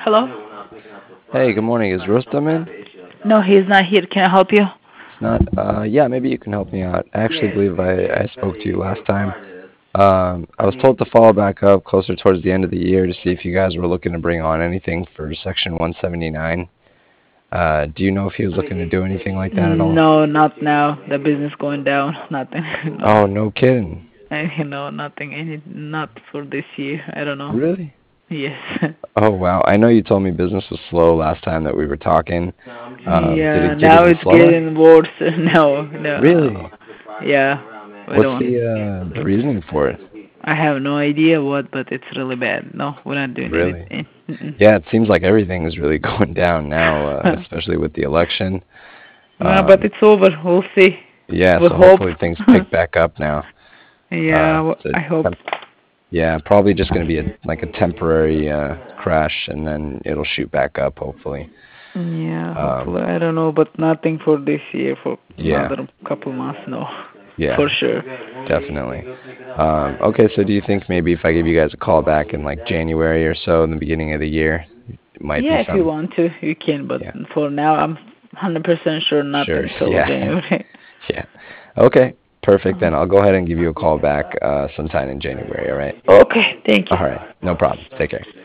Hello? Hey, good morning. Is Rustam in? No, he's not here. Can I help you? It's not. Yeah, maybe you can help me out. I actually believe I spoke to you last time. I was told to follow back up closer towards the end of the year to see if you guys were looking to bring on anything for Section 179. Do you know if he was looking to do anything like that at all? No, not now. The business going down. Nothing. No. Oh, no kidding. No, nothing. Not for this year. I don't know. Really? Yes. Oh, wow. I know you told me business was slow last time that we were talking. Did Yeah, it get now even it's slower? getting worse. No, no. Really? Yeah, we What's don't. the reasoning for it? I have no idea what, but it's really bad. No, we're not doing Really? anything. Mm-mm. Yeah, it seems like everything is really going down now, especially with the election. But Um, it's over. We'll see. yeah, We so hope. hopefully things pick back up now. Yeah, It's a I hope. yeah, probably just going to be like a temporary crash, and then it'll shoot back up, hopefully. Yeah, Um, hopefully. I don't know, but nothing for this year, for yeah, another couple months, no. For yeah, sure. definitely. Okay, so do you think maybe if I give you guys a call back in like January or so, in the beginning of the year, it might be Yeah, if you some? want to, you can, but Yeah, for now, I'm 100% sure sure. nothing till Yeah, January. yeah. Okay, perfect. Uh-huh. Then I'll go ahead and give you a call back sometime in January. All right. Okay, thank you. All right. No problem. Take care.